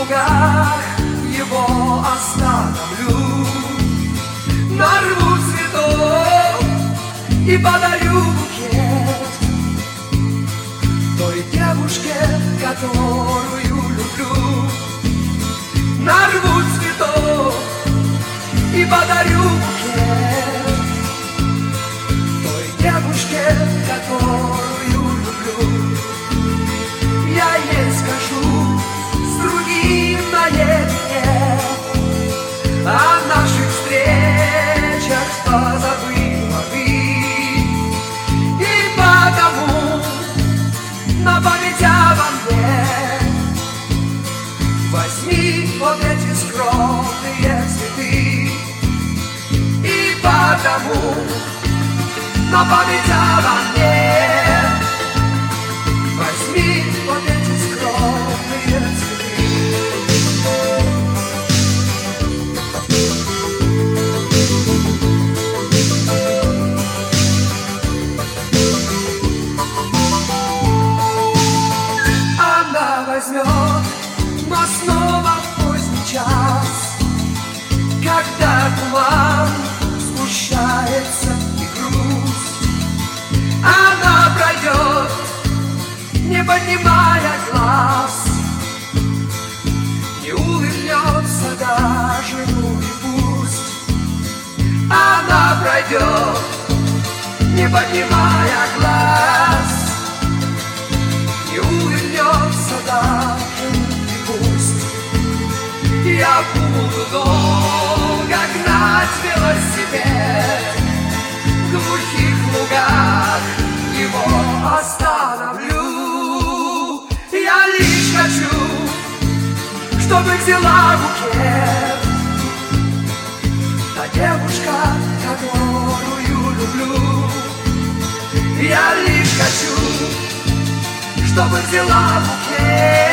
лугах его остановлю, нарву цветов и подарю букет той девушке, которую люблю. Нарву цветов и подарю букет той девушке, которую люблю. Я ей скажу с другим наедине о наших встречах позабыла ты, и потому на память обо мне возьми вот эти скромные цветы, и потому на память обо мне возьми вот эти скромные цветы. Она возьмет, но снова в поздний час, когда туман сгущается и грусть. Она пройдет, не поднимая глаз, не улыбнется даже, ну и пусть. Она пройдет, не поднимая глаз, не улыбнется даже, и пусть. Я буду долго гнать велосипед, в глухих лугах его остановлю. Я лишь хочу, чтобы взяла букет та девушка, которую люблю. Я лишь хочу, чтобы взяла букет